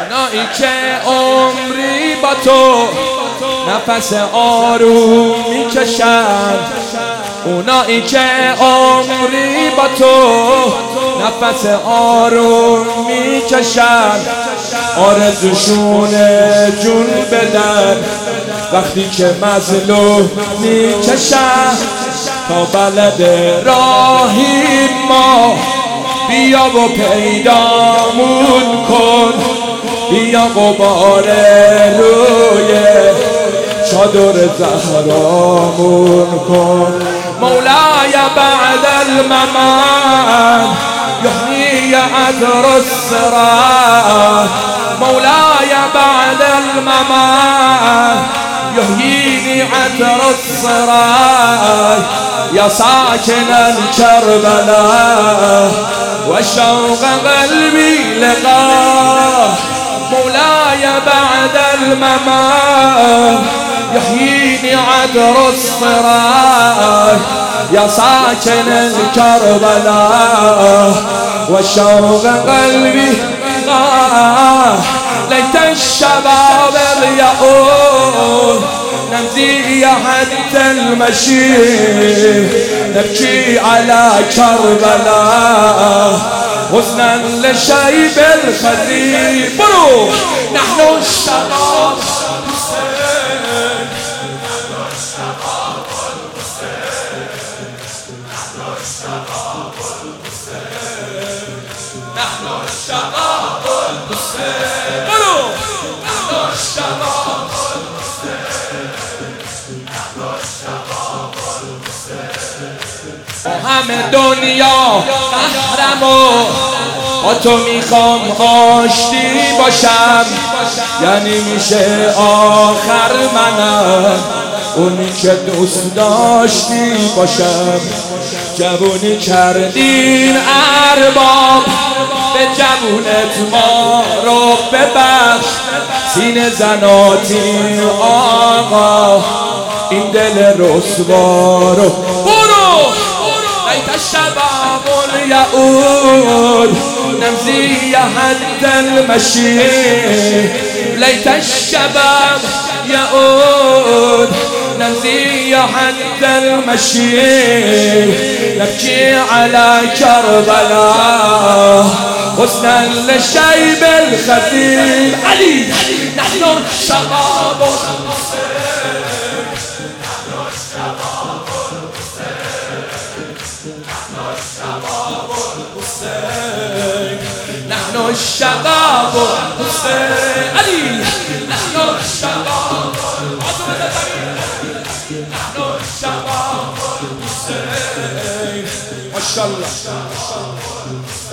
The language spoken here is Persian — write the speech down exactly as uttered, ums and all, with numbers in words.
اونایی که عمری با تو نفس آروم میکشن، اونایی که عمری با تو نفس آروم میکشن، آرزوشونه جون بدن وقتی که مظلوم میکشن. تا بلد راهی ما بیا و پیدامون کن، بیا غبار روی چادر زهرامون کن. مولای بعد الممات یحیی عطر الصراط، مولای بعد الممات یحیی عطر الصراط. یا ساکنا کربلا و شوق قلبی لقاه، مولاي بعد الممات يحييني عطر الصراط. يا ساكن الكربلاء وشوق قلبي آه، ليت الشباب يعود نمضي حتى المشي نبكي على كربلاء حزنا لشيب الخدير. برو نحن الشباب نحن الشباب الحسين. برو نحن الشباب همه دنیا قهرمو با تو میخوام آشتی باشم، یعنی میشه آخر منم اونی که دوست داشتی باشم. جوونی کردین ارباب به جوونت ما رو ببخش، سینه زناتی آقا این دل رسوا رو. برو لیت الشباب یعود نمضی حتى المشي، لیت الشباب یعود نمضي حتى المشي نبكي على كربلاء حزنا لشيب الخدير. علي نحن الشباب نحن الشباب الحسين. علي نحن الشباب نحن الشباب الحسين. ما شاء الله.